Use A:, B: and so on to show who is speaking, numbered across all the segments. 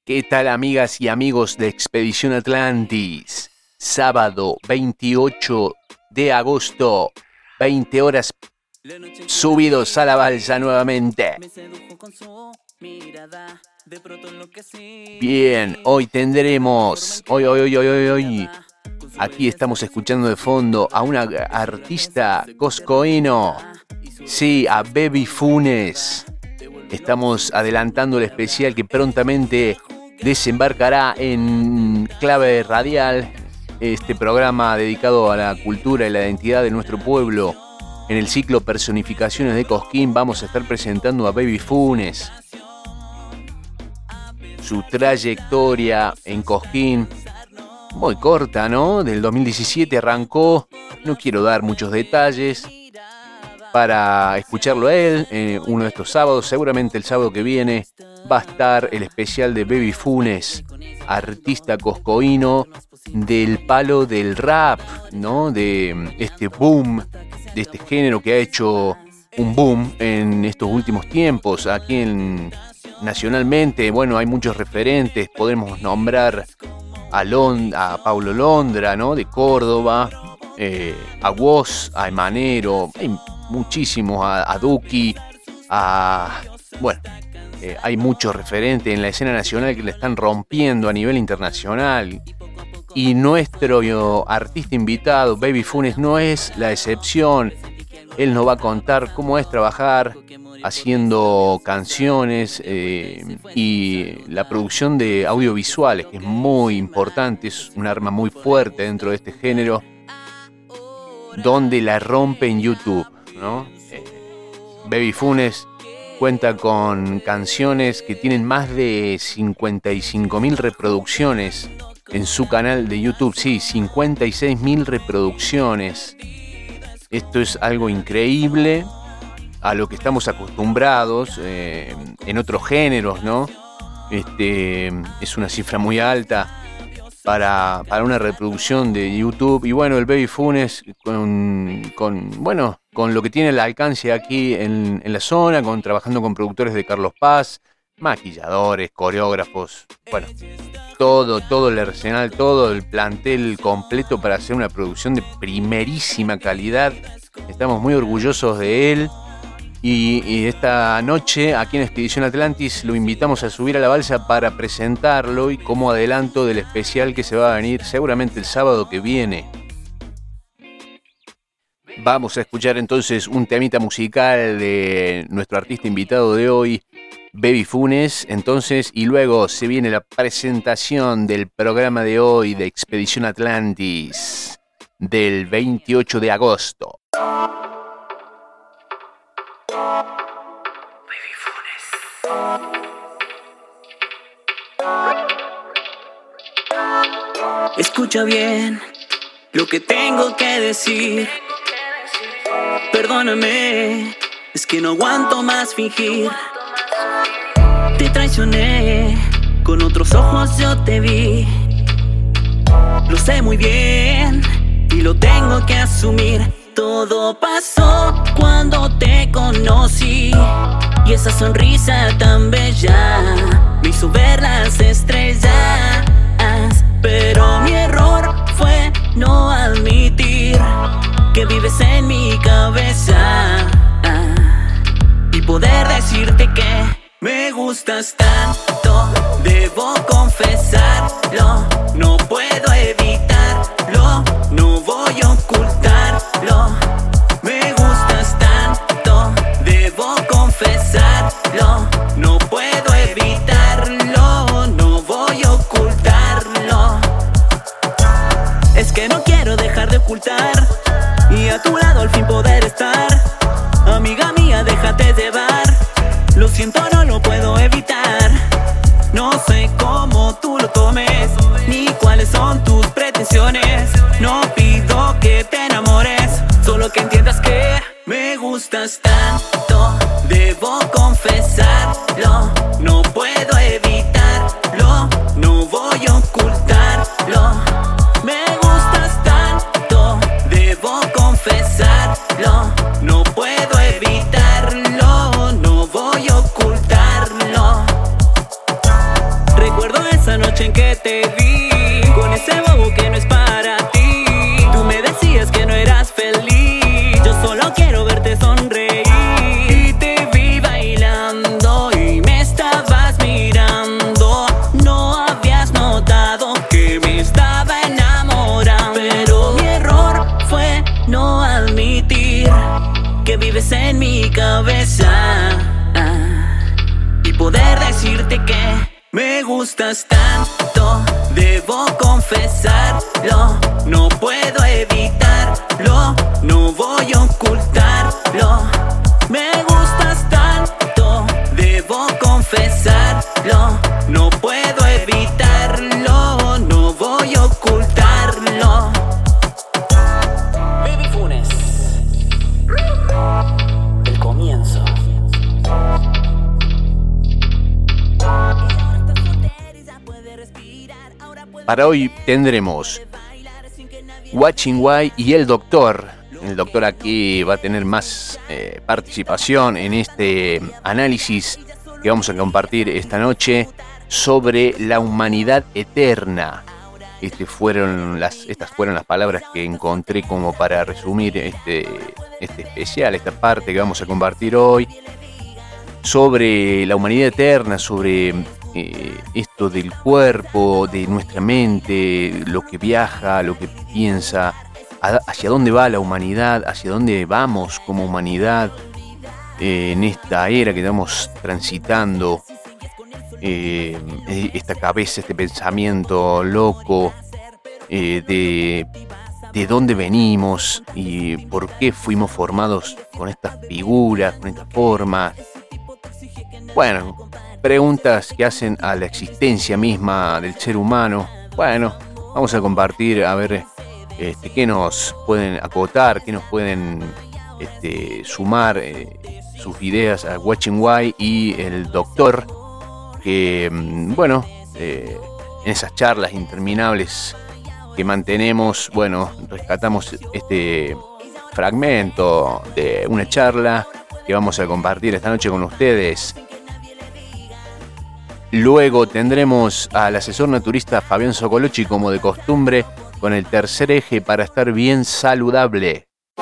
A: ¿Qué tal, amigas y amigos de Expedición Atlantis? Sábado 28 de agosto, 20 horas, subidos a la balsa nuevamente. Bien, hoy tendremos, hoy, aquí estamos escuchando de fondo a una artista coscoíno, sí, a Baby Funes. Estamos adelantando el especial que prontamente desembarcará en Clave Radial, este programa dedicado a la cultura y la identidad de nuestro pueblo. En el ciclo Personificaciones de Cosquín vamos a estar presentando a Baby Funes. Su trayectoria en Cosquín, muy corta, ¿no? Del 2017 arrancó, no quiero dar muchos detalles, para escucharlo a él uno de estos sábados. Seguramente el sábado que viene va a estar el especial de Baby Funes, artista coscoíno del palo del rap, ¿no? De este boom, de este género que ha hecho un boom en estos últimos tiempos. Aquí nacionalmente, bueno, hay muchos referentes. Podemos nombrar a Paulo Londra, ¿no? De Córdoba, a Woz, a Emanero, hay muchísimos, a Duki, hay muchos referentes en la escena nacional que le están rompiendo a nivel internacional. Y nuestro artista invitado, Baby Funes, no es la excepción. Él nos va a contar cómo es trabajar haciendo canciones y la producción de audiovisuales, que es muy importante, es un arma muy fuerte dentro de este género, donde la rompe en YouTube, ¿no? Baby Funes cuenta con canciones que tienen más de 55.000 reproducciones en su canal de YouTube. Sí, 56.000 reproducciones. Esto es algo increíble a lo que estamos acostumbrados en otros géneros, ¿no? Es una cifra muy alta para una reproducción de YouTube. Y bueno, el Baby Funes con lo que tiene el alcance aquí en la zona, trabajando con productores de Carlos Paz, maquilladores, coreógrafos, bueno, todo el arsenal, todo el plantel completo para hacer una producción de primerísima calidad. Estamos muy orgullosos de él. Y esta noche, aquí en Expedición Atlantis, lo invitamos a subir a la balsa para presentarlo y como adelanto del especial que se va a venir seguramente el sábado que viene. Vamos a escuchar entonces un temita musical de nuestro artista invitado de hoy, Baby Funes, entonces, y luego se viene la presentación del programa de hoy de Expedición Atlantis del 28 de agosto.
B: Escucha bien lo que tengo que decir. Perdóname, es que no aguanto más fingir. Te traicioné, con otros ojos yo te vi. Lo sé muy bien y lo tengo que asumir. Todo pasó cuando te conocí, y esa sonrisa tan bella me hizo ver las estrellas. Pero mi error fue no admitir que vives en mi cabeza y poder decirte que me gustas tanto. Debo confesarlo, no puedo evitarlo, no voy a ocultarlo. Me gustas tanto, debo confesarlo, no puedo evitarlo, no voy a ocultarlo. Es que no quiero dejar de ocultar y a tu lado al fin poder estar. Amiga mía, déjate llevar. Lo siento, no lo puedo evitar. No sé cómo tú lo tomes, ni cuáles son tus pretensiones. noche en que te vi, con ese bobo que no es para ti. Tú me decías que no eras feliz, yo solo quiero verte sonreír. Y te vi bailando y me estabas mirando. No habías notado que me estaba enamorando. Pero mi error fue no admitir que vives en mi cabeza y poder decirte que me gustas tanto. Debo confesarlo, no puedo evitarlo, no voy a ocultarlo. Me gustas tanto, debo confesarlo, no puedo evitarlo, no voy a ocultarlo. Baby Funes, el comienzo.
A: Para hoy tendremos Watching Why y el doctor. El doctor aquí va a tener más participación en este análisis que vamos a compartir esta noche sobre la humanidad eterna. Estas fueron las palabras que encontré como para resumir este especial, esta parte que vamos a compartir hoy, sobre la humanidad eterna, sobre esto del cuerpo, de nuestra mente, lo que viaja, lo que piensa, hacia dónde va la humanidad, hacia dónde vamos como humanidad en esta era que estamos transitando, esta cabeza, este pensamiento loco, de dónde venimos y por qué fuimos formados con estas figuras, con estas formas. Bueno, preguntas que hacen a la existencia misma del ser humano. Bueno, vamos a compartir a ver qué nos pueden acotar, qué nos pueden sumar sus ideas a Watching Why y el doctor, que bueno, en esas charlas interminables que mantenemos, bueno, rescatamos este fragmento de una charla que vamos a compartir esta noche con ustedes. Luego tendremos al asesor naturista Fabián Socolochi, como de costumbre, con el tercer eje para estar bien saludable.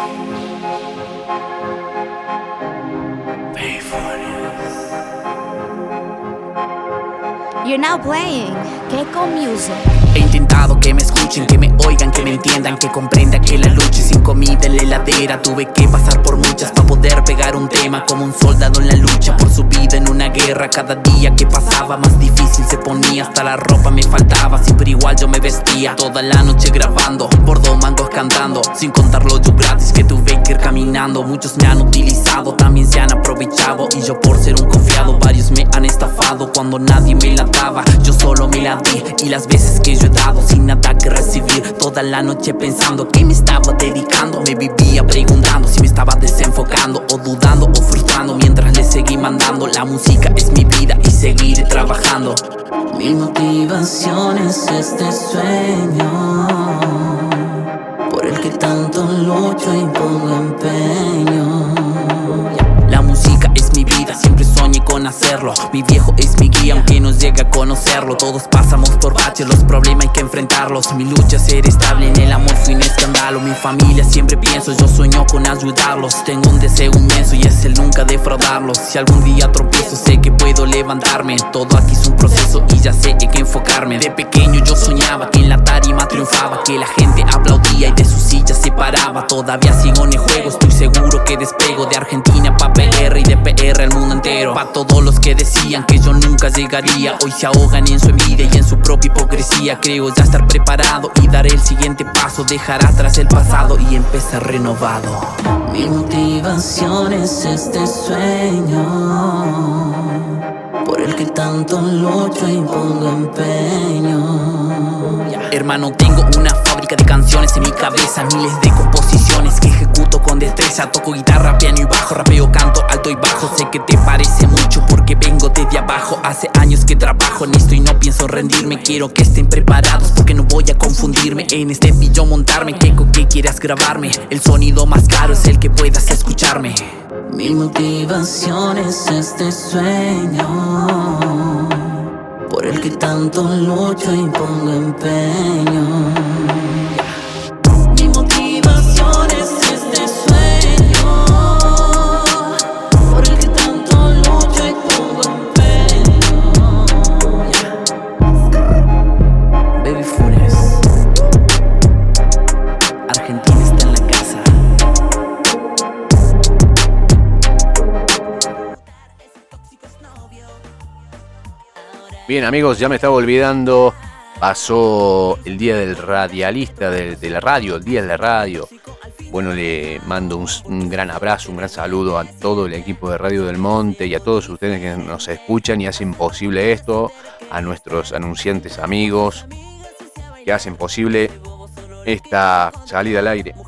C: You're now playing Keiko Music.
D: He intentado que me escuchen, que me oigan, que me entiendan, que comprendan que la lucha sin comida en la heladera. Tuve que pasar por muchas para poder pegar un tema, como un soldado en la lucha por su vida en una guerra. Cada día que pasaba más difícil se ponía, hasta la ropa me faltaba, siempre igual yo me vestía. Toda la noche grabando, por dos mangos cantando, sin contar los yo gratis que tuve que ir caminando. Muchos me han utilizado, también se han aprovechado, y yo por ser un confiado varios me han estafado. Cuando nadie me la daba, yo solo me la di, y las veces que yo he dado sin nada que recibir, toda la noche pensando que me estaba dedicando. Me vivía preguntando si me estaba desenfocando, o dudando o frustrando, mientras le seguí mandando. La música es mi vida y seguiré trabajando.
B: Mi motivación es este sueño, por el que tanto lucho y pongo empeño.
D: La música es mi vida, siempre soñé con hacerlo. Mi viejo es mi guía, aunque no llegue a conocerlo. Todos pasamos por baches, los problemas hay que enfrentarlos. Mi lucha es ser estable, en el amor fui un escándalo. Mi familia siempre pienso, yo sueño con ayudarlos. Tengo un deseo inmenso y es el nunca defraudarlos. Si algún día tropiezo, sé que puedo levantarme. Todo aquí es un proceso y ya sé en qué enfocarme. De pequeño yo soñaba que en la tarima triunfaba, que la gente aplaudía y de sus sillas se paraba. Todavía sigo en el juego, estoy seguro que despego. De Argentina pa' PR y de PR al mundo entero. Pa' todos los que decían que yo nunca llegaría, hoy se ahogan en su envidia y en su propia hipocresía. Creo ya estar preparado y daré el siguiente paso, dejar atrás el pasado y empezar renovado.
B: Mi motivación es este sueño, por el que tanto lucho y pongo empeño.
D: Hermano, tengo una fábrica de canciones en mi cabeza, miles de composiciones que ejecuto con destreza. Toco guitarra, piano y bajo, rapeo, canto alto y bajo. Sé que te parece mucho porque vengo desde abajo. Hace años que trabajo en esto y no pienso rendirme. Quiero que estén preparados porque no voy a confundirme. En este video montarme, que quieras grabarme. El sonido más caro es el que puedas escucharme.
B: Mi motivación es este sueño, por el
D: el que tanto lucho y pongo empeño. Mi motivación es este sueño, por el que tanto lucho y pongo empeño. Baby Funes, Argentina está en la casa.
A: Bien, amigos, ya me estaba olvidando. Pasó el día del radialista de la radio, el día de la radio. Bueno, le mando un gran abrazo, un gran saludo a todo el equipo de Radio del Monte y a todos ustedes que nos escuchan y hacen posible esto, a nuestros anunciantes amigos que hacen posible esta salida al aire.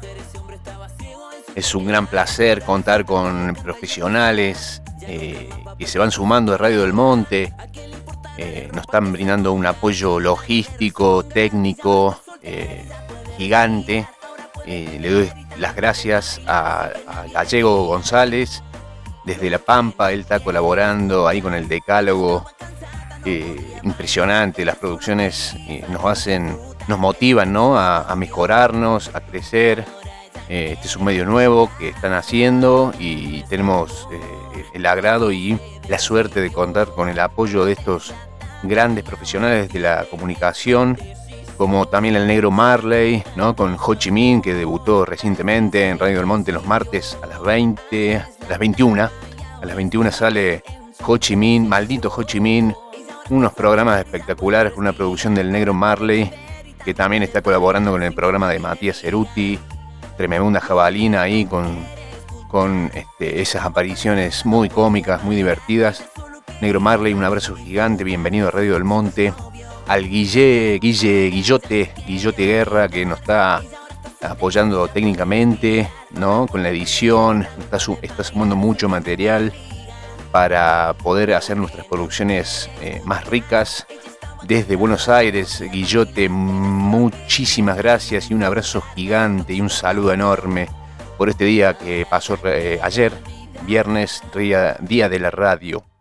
A: Es un gran placer contar con profesionales que se van sumando de Radio del Monte. Nos están brindando un apoyo logístico, técnico, gigante. Le doy las gracias a Gallego González desde La Pampa. Él está colaborando ahí con el Decálogo. Impresionante, las producciones nos motivan, ¿no? a mejorarnos, a crecer. Este es un medio nuevo que están haciendo y tenemos el agrado y la suerte de contar con el apoyo de estos grandes profesionales de la comunicación, como también el negro Marley, ¿no? Con Ho Chi Minh, que debutó recientemente en Radio del Monte los martes a las 21. A las 21 sale Ho Chi Minh, maldito Ho Chi Minh, unos programas espectaculares con una producción del negro Marley, que también está colaborando con el programa de Matías Ceruti, Tremenda Jabalina ahí con esas apariciones muy cómicas, muy divertidas. Negro Marley, un abrazo gigante, bienvenido a Radio del Monte. Al Guillote Guerra, que nos está apoyando técnicamente, ¿no? Con la edición, está sumando mucho material para poder hacer nuestras producciones más ricas. Desde Buenos Aires, Guillote, muchísimas gracias y un abrazo gigante y un saludo enorme por este día que pasó ayer, viernes, día de la radio.